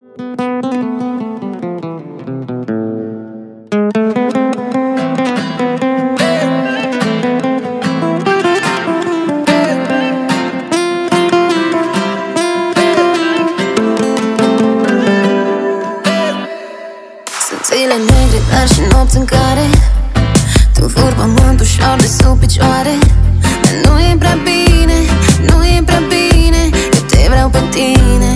Zile negre, dar și nopți în care tu furi pământul ușor de sub picioare. Dar nu e prea bine, nu e prea bine, eu te vreau pe tine.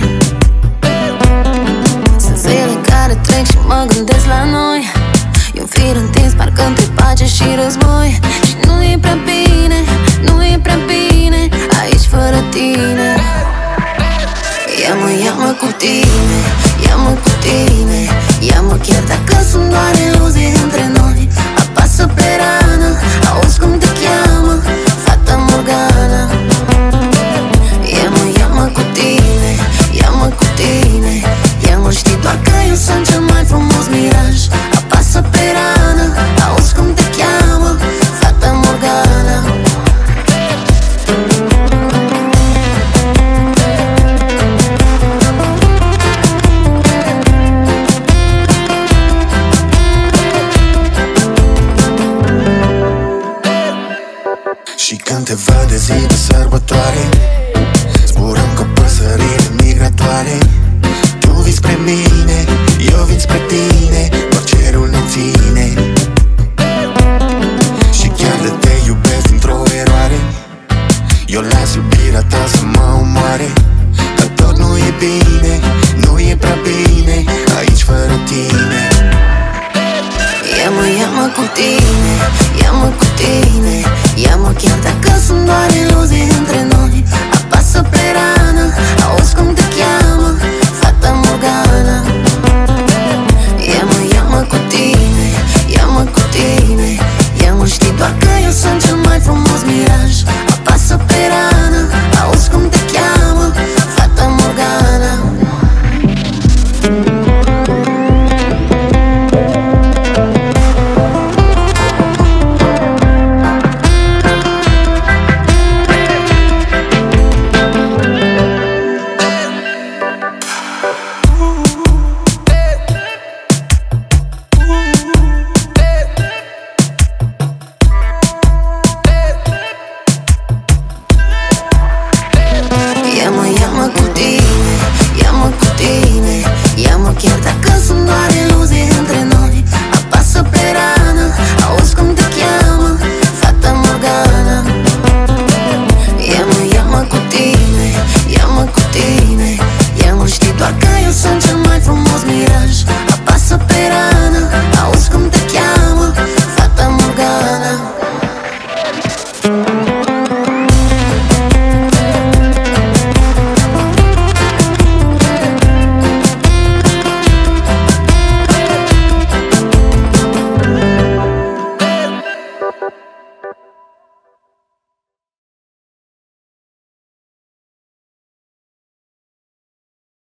Sunt zile care trec și mă gândesc la noi. E un fir întins, parcă între pace și război. Și nu e prea bine, nu e prea bine aici fără tine. Ia-mă cu tine, ia-mă cu tine, ia-mă chiar dacă sunt doar iluzii între noi. Apasă pe rană, auzi cum te cheamă Fata Morgana. Ia-mă cu tine, ia-mă cu tine, ia-mă, știi doar că eu sunt cel mai frumos miraj. Apasă pe rană, auzi cum te cheamă Fata Morgana. Și când te văd de zi de sărbătoare,